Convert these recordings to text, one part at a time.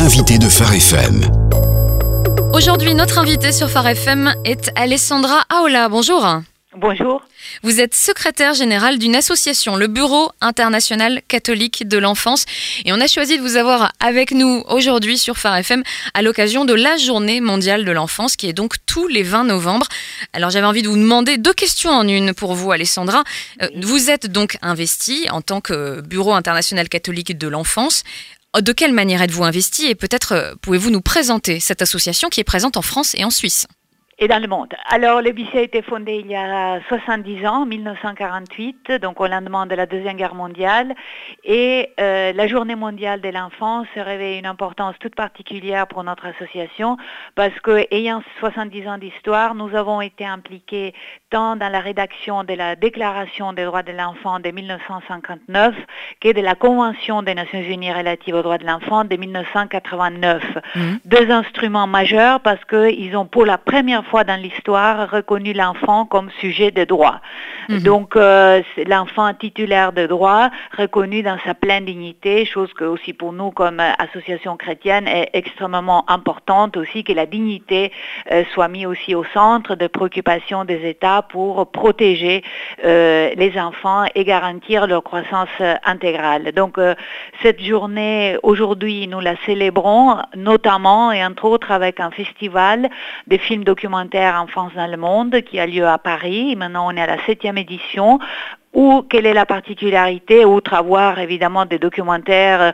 L'invité de Phare FM. Aujourd'hui, notre invitée sur Phare FM est Alessandra Aola. Bonjour. Bonjour. Vous êtes secrétaire générale d'une association, le Bureau international catholique de l'enfance. Et on a choisi de vous avoir avec nous aujourd'hui sur Phare FM à l'occasion de la Journée mondiale de l'enfance qui est donc tous les 20 novembre. Alors j'avais envie de vous demander 2 questions en une pour vous, Alessandra. Vous êtes donc investie en tant que Bureau international catholique de l'enfance. De quelle manière êtes-vous investie et peut-être pouvez-vous nous présenter cette association qui est présente en France et en Suisse ? Et dans le monde. Alors, le BICE a été fondé il y a 70 ans, en 1948, donc au lendemain de la Deuxième Guerre mondiale. Et la Journée mondiale de l'enfance revêt une importance toute particulière pour notre association parce que, ayant 70 ans d'histoire, nous avons été impliqués tant dans la rédaction de la Déclaration des droits de l'enfant de 1959 que de la Convention des Nations Unies relative aux droits de l'enfant de 1989. Deux instruments majeurs parce qu'ils ont pour la première fois dans l'histoire reconnu l'enfant comme sujet de droit. Donc l'enfant titulaire de droit reconnu dans sa pleine dignité, chose que aussi pour nous comme association chrétienne est extrêmement importante aussi, que la dignité soit mise aussi au centre de préoccupation des États pour protéger les enfants et garantir leur croissance intégrale. Donc cette journée, aujourd'hui, nous la célébrons notamment et entre autres avec un festival de films documentaires Enfance dans le monde qui a lieu à Paris. Maintenant, on est à la 7e édition. Ou quelle est la particularité, outre avoir évidemment des documentaires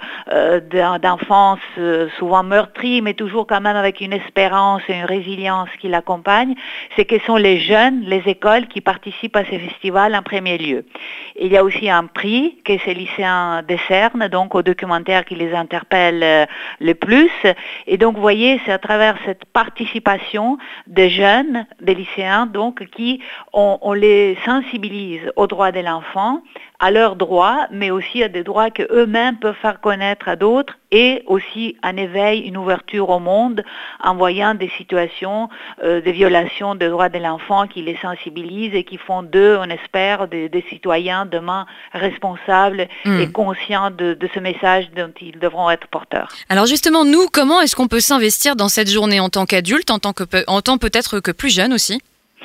d'enfance souvent meurtris, mais toujours quand même avec une espérance et une résilience qui l'accompagnent, c'est que sont les jeunes, les écoles qui participent à ces festivals en premier lieu. Il y a aussi un prix que ces lycéens décernent, donc aux documentaires qui les interpellent le plus. Et donc, vous voyez, c'est à travers cette participation des jeunes, des lycéens, donc, qui on les sensibilise aux droits de l'enfant, à leurs droits, mais aussi à des droits qu'eux-mêmes peuvent faire connaître à d'autres et aussi un éveil, une ouverture au monde en voyant des situations de violation des droits de l'enfant qui les sensibilisent et qui font d'eux, on espère, des citoyens demain responsables et conscients de ce message dont ils devront être porteurs. Alors justement, nous, comment est-ce qu'on peut s'investir dans cette journée en tant qu'adulte, en tant peut-être que plus jeune aussi ?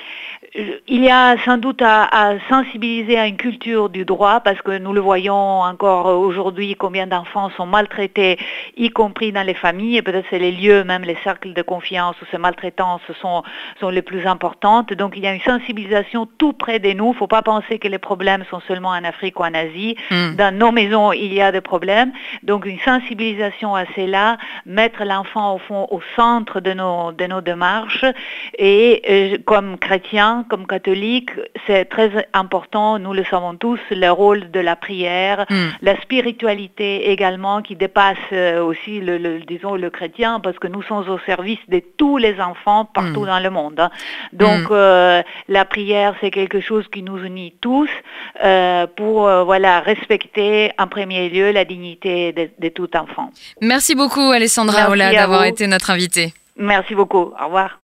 Il y a sans doute à sensibiliser à une culture du droit parce que nous le voyons encore aujourd'hui combien d'enfants sont maltraités, y compris dans les familles, et peut-être c'est les lieux, même les cercles de confiance où ces maltraitances sont les plus importantes. Donc il y a une sensibilisation tout près de nous. Il ne faut pas penser que les problèmes sont seulement en Afrique ou en Asie. Dans nos maisons, il y a des problèmes. Donc une sensibilisation à cela, mettre l'enfant au fond au centre de nos démarches et comme chrétiens, comme catholiques, c'est très important, nous le savons tous, le rôle de la prière, la spiritualité également qui dépasse aussi le chrétien parce que nous sommes au service de tous les enfants partout dans le monde. Donc la prière, c'est quelque chose qui nous unit tous pour respecter en premier lieu la dignité de tout enfant. Merci beaucoup Alessandra Aola d'avoir été notre invitée. Merci beaucoup. Au revoir.